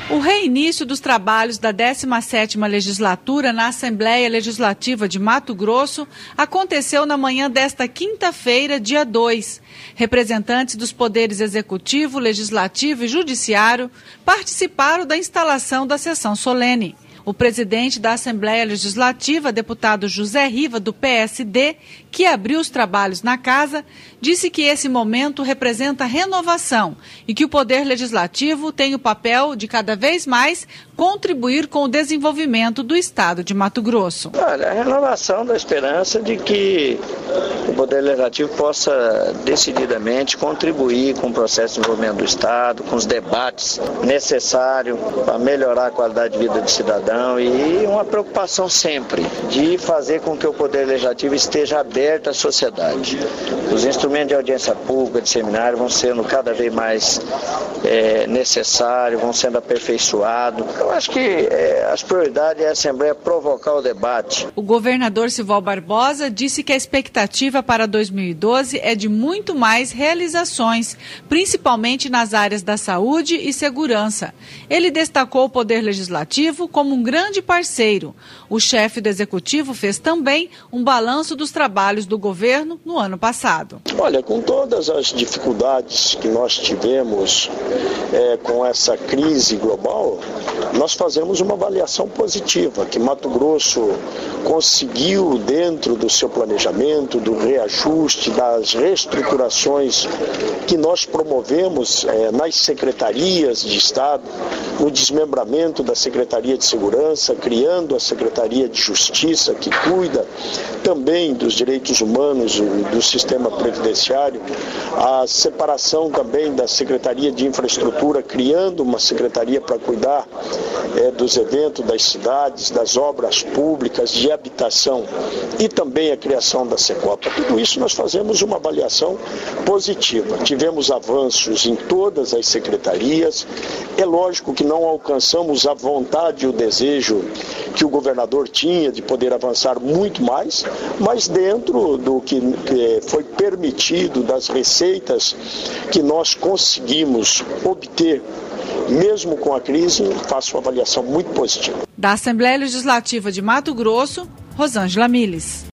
O reinício dos trabalhos da 17ª legislatura na Assembleia Legislativa de Mato Grosso aconteceu na manhã desta quinta-feira, dia 2. Representantes dos poderes executivo, legislativo e judiciário participaram da instalação da sessão solene. O presidente da Assembleia Legislativa, deputado José Riva, do PSD, que abriu os trabalhos na casa, disse que esse momento representa renovação e que o Poder Legislativo tem o papel de cada vez mais contribuir com o desenvolvimento do Estado de Mato Grosso. Olha, a renovação da esperança de que o Poder Legislativo possa decididamente contribuir com o processo de desenvolvimento do Estado, com os debates necessários para melhorar a qualidade de vida do cidadão e uma preocupação sempre de fazer com que o Poder Legislativo esteja aberto à sociedade. Os instrumentos de audiência pública, de seminário, vão sendo cada vez mais necessários, vão sendo aperfeiçoados. Eu acho que as prioridades é a Assembleia provocar o debate. O governador Sival Barbosa disse que a expectativa para 2012 é de muito mais realizações, principalmente nas áreas da saúde e segurança. Ele destacou o Poder Legislativo como um grande parceiro. O chefe do Executivo fez também um balanço dos trabalhos do governo no ano passado. Olha, com todas as dificuldades que nós tivemos com essa crise global, nós fazemos uma avaliação positiva, que Mato Grosso conseguiu, dentro do seu planejamento, do reajuste, das reestruturações que nós promovemos nas secretarias de Estado, no desmembramento da Secretaria de Segurança, criando a Secretaria de Justiça, que cuida também dos direitos humanos do sistema previdenciário, a separação também da Secretaria de Infraestrutura, criando uma secretaria para cuidar dos eventos das cidades, das obras públicas, de habitação e também a criação da Secopa. Tudo isso nós fazemos uma avaliação positiva. Tivemos avanços em todas as secretarias. É lógico que não alcançamos a vontade e o desejo que o governador tinha de poder avançar muito mais, mas dentro do que foi permitido, das receitas que nós conseguimos obter, mesmo com a crise, faço uma avaliação muito positiva. Da Assembleia Legislativa de Mato Grosso, Rosângela Miles.